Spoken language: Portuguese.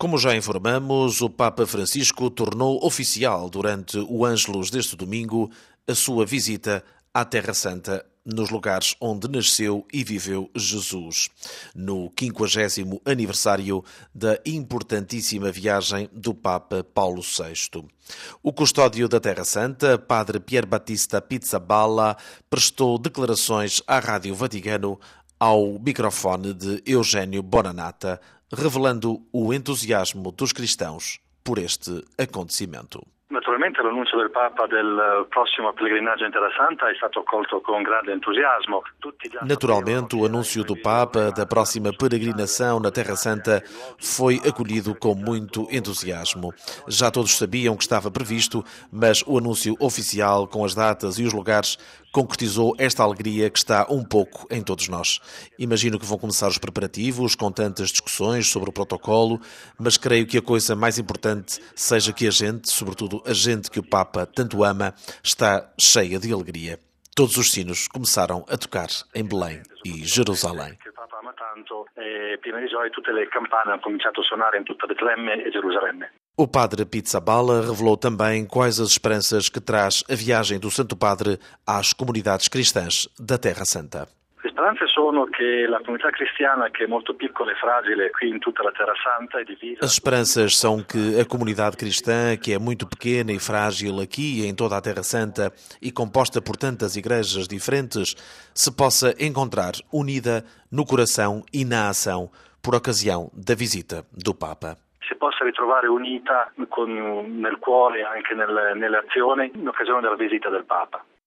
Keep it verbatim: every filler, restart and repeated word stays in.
Como já informamos, o Papa Francisco tornou oficial durante o Ângelus deste domingo a sua visita à Terra Santa, nos lugares onde nasceu e viveu Jesus, no quinquagésimo aniversário da importantíssima viagem do Papa Paulo sexto. O custódio da Terra Santa, Padre Pier Battista Pizzaballa, prestou declarações à Rádio Vaticano ao microfone de Eugênio Bonanata, revelando o entusiasmo dos cristãos por este acontecimento. Naturalmente l'annuncio del Papa del prossimo pellegrinaggio in Terra Santa è stato accolto con grande entusiasmo. Naturalmente, o anúncio do Papa da próxima peregrinação na Terra Santa foi acolhido com muito entusiasmo. Já todos sabiam que estava previsto, mas o anúncio oficial com as datas e os lugares concretizou esta alegria que está um pouco em todos nós. Imagino que vão começar os preparativos com tantas discussões sobre o protocolo, mas creio que a coisa mais importante seja que a gente, sobretudo a gente que o Papa tanto ama, está cheia de alegria. Todos os sinos começaram a tocar em Belém e Jerusalém. O padre Pizzaballa revelou também quais as esperanças que traz a viagem do Santo Padre às comunidades cristãs da Terra Santa. Le speranze sono che la comunità cristiana, che è molto piccola e fragile qui in tutta la Terra Santa, è divisa. As esperanças são que a comunidade cristã, que é muito pequena e frágil aqui e em toda a Terra Santa e composta por tantas igrejas diferentes, se possa encontrar unida no coração e na ação por ocasião da visita do Papa. Si possa ritrovare unita con, nel cuore e anche nel, nelle azioni in occasione della visita del Papa.